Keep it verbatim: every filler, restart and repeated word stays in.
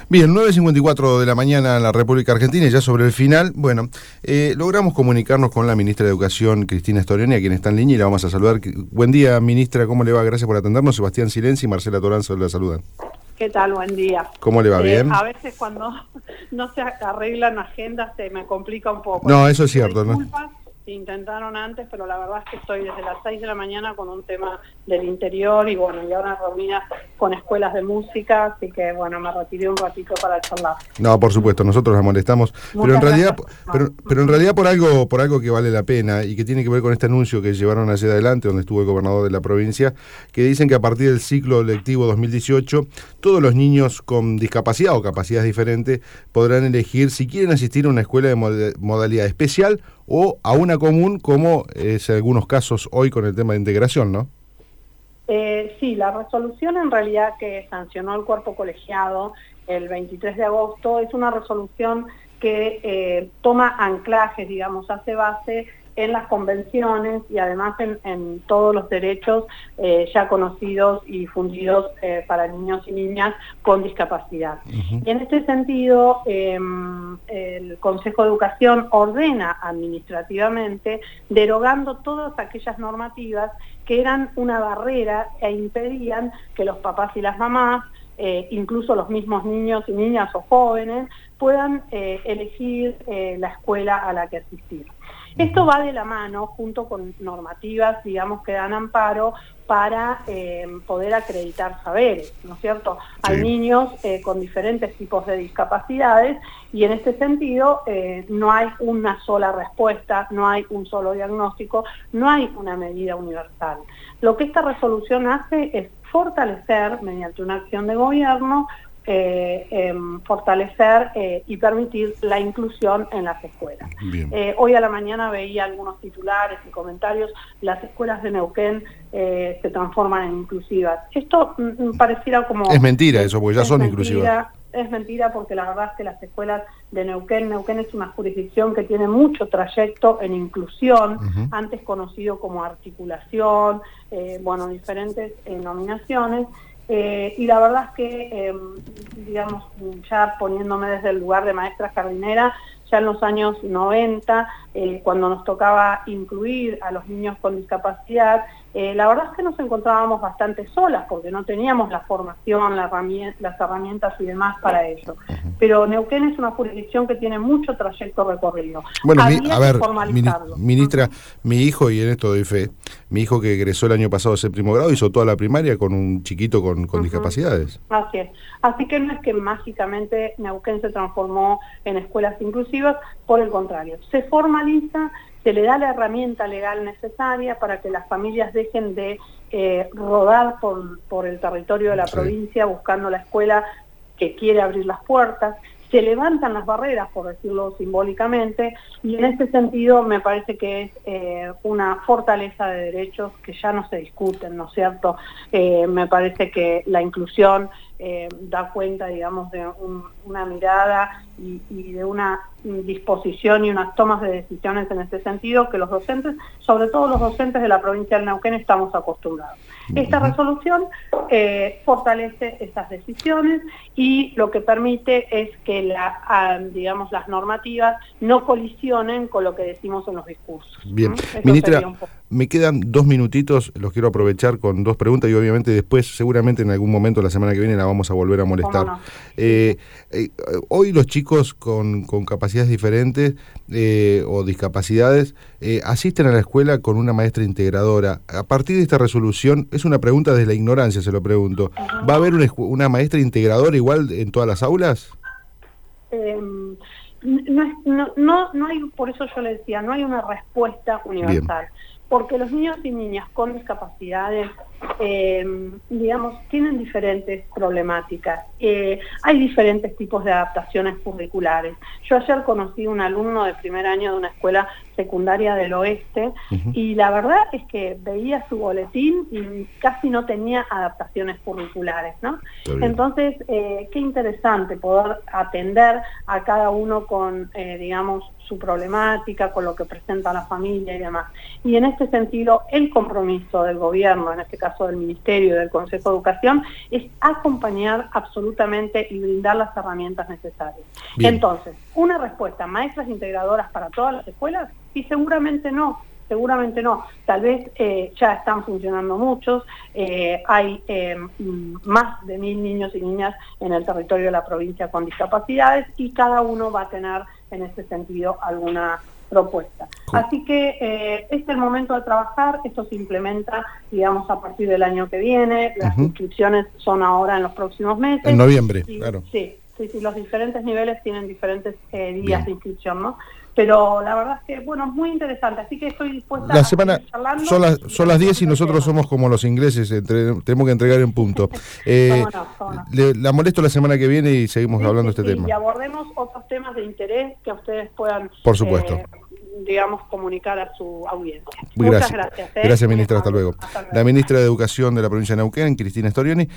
Bien, nueve cincuenta y cuatro de la mañana en la República Argentina, y ya sobre el final, bueno, eh, logramos comunicarnos con la ministra de Educación, Cristina Storioni, a quien está en línea, y la vamos a saludar. Buen día, ministra, ¿cómo le va? Gracias por atendernos. Sebastián Silenzi y Marcela Toranzo la saludan. ¿Qué tal? Buen día. ¿Cómo le va? Eh, ¿Bien? A veces cuando no se arreglan agendas se me complica un poco. No, eso es cierto, ¿no? Disculpas, intentaron antes, pero la verdad es que estoy desde las seis de la mañana con un tema del interior y bueno, y ahora reunida con escuelas de música, así que bueno, me retiré un ratito para charlar. No, por supuesto, nosotros la molestamos, Muchas pero en realidad, gracias. pero, pero en realidad por algo, por algo que vale la pena y que tiene que ver con este anuncio que llevaron hacia adelante, donde estuvo el gobernador de la provincia, que dicen que a partir del ciclo lectivo dos mil dieciocho, todos los niños con discapacidad o capacidades diferentes podrán elegir si quieren asistir a una escuela de mod- modalidad especial o a una común, como es en algunos casos hoy con el tema de integración, ¿no? Eh, sí, la resolución en realidad que sancionó el cuerpo colegiado el veintitrés de agosto es una resolución que eh, toma anclajes, digamos, hace base en las convenciones y además en, en todos los derechos eh, ya conocidos y fundidos eh, para niños y niñas con discapacidad. Uh-huh. Y en este sentido, eh, el Consejo de Educación ordena administrativamente, derogando todas aquellas normativas que eran una barrera e impedían que los papás y las mamás, eh, incluso los mismos niños y niñas o jóvenes, puedan eh, elegir eh, la escuela a la que asistir. Esto va de la mano junto con normativas, digamos, que dan amparo para eh, poder acreditar saberes, ¿no es cierto? Sí. Hay niños eh, con diferentes tipos de discapacidades y en este sentido eh, no hay una sola respuesta, no hay un solo diagnóstico, no hay una medida universal. Lo que esta resolución hace es fortalecer, mediante una acción de gobierno, Eh, eh, fortalecer eh, y permitir la inclusión en las escuelas. Eh, hoy a la mañana veía algunos titulares y comentarios, las escuelas de Neuquén eh, se transforman en inclusivas. Esto mm, pareciera como... Es mentira eso, porque ya son mentira, inclusivas. Es mentira porque la verdad es que las escuelas de Neuquén, Neuquén es una jurisdicción que tiene mucho trayecto en inclusión, uh-huh. antes conocido como articulación, eh, bueno, diferentes eh, nominaciones. Eh, y la verdad es que, eh, digamos, ya poniéndome desde el lugar de maestra jardinera, ya en los años noventa, eh, cuando nos tocaba incluir a los niños con discapacidad, eh, la verdad es que nos encontrábamos bastante solas porque no teníamos la formación, la herramienta, las herramientas y demás para ello. Pero Neuquén es una jurisdicción que tiene mucho trayecto recorrido. Bueno, mi, a ver, ministra, uh-huh. mi hijo, y en esto doy fe, mi hijo que egresó el año pasado de séptimo grado hizo toda la primaria con un chiquito con, con uh-huh. discapacidades. Así es. Así que no es que mágicamente Neuquén se transformó en escuelas inclusivas, por el contrario, se formaliza, se le da la herramienta legal necesaria para que las familias dejen de eh, rodar por, por el territorio de la sí. provincia buscando la escuela que quiere abrir las puertas, se levantan las barreras, por decirlo simbólicamente, y en este sentido me parece que es eh, una fortaleza de derechos que ya no se discuten, ¿no es cierto? Eh, me parece que la inclusión eh, da cuenta, digamos, de un, una mirada y, y de una disposición y unas tomas de decisiones en este sentido que los docentes, sobre todo los docentes de la provincia del Neuquén, estamos acostumbrados. Esta resolución eh, fortalece esas decisiones y lo que permite es que la, ah, digamos, las normativas no colisionen con lo que decimos en los discursos. Bien, ¿Mm? Ministra, me quedan dos minutitos, los quiero aprovechar con dos preguntas y obviamente después, seguramente en algún momento la semana que viene la vamos a volver a molestar. No? Eh, eh, hoy los chicos con, con capacidades diferentes eh, o discapacidades eh, asisten a la escuela con una maestra integradora. A partir de esta resolución, es una pregunta desde la ignorancia, se lo pregunto, uh-huh. ¿va a haber una, una maestra integradora igual en todas las aulas? Eh, no, es, no, no, no hay, por eso yo le decía, no hay una respuesta universal. Bien. Porque los niños y niñas con discapacidades, eh, digamos, tienen diferentes problemáticas. Eh, hay diferentes tipos de adaptaciones curriculares. Yo ayer conocí un alumno de primer año de una escuela secundaria del oeste uh-huh. y la verdad es que veía su boletín y casi no tenía adaptaciones curriculares, ¿no? Entonces, eh, qué interesante poder atender a cada uno con, eh, digamos, su problemática, con lo que presenta la familia y demás. Y en este sentido, el compromiso del gobierno, en este caso caso del Ministerio y del Consejo de Educación, es acompañar absolutamente y brindar las herramientas necesarias. Bien. Entonces, una respuesta, maestras integradoras para todas las escuelas, y seguramente no. Seguramente no, tal vez eh, ya están funcionando muchos, eh, hay eh, más de mil niños y niñas en el territorio de la provincia con discapacidades y cada uno va a tener en ese sentido alguna propuesta. Cool. Así que eh, este es el momento de trabajar, esto se implementa, digamos, a partir del año que viene, las uh-huh. inscripciones son ahora en los próximos meses. En noviembre, y, claro. Sí, sí, sí, los diferentes niveles tienen diferentes eh, días Bien. de inscripción, ¿no? Pero la verdad es que, bueno, es muy interesante, así que estoy dispuesta la semana, a seguir charlando. Son las, son las diez y nosotros somos como los ingleses, entre, tenemos que entregar en punto. Eh, ¿Cómo no, cómo no? Le, la molesto la semana que viene y seguimos sí, hablando de sí, este sí, tema. Y abordemos otros temas de interés que ustedes puedan, por supuesto, eh, digamos, comunicar a su audiencia. Gracias. Muchas gracias. ¿eh? Gracias, ministra, hasta luego. hasta luego. La ministra de Educación de la provincia de Neuquén, Cristina Storioni.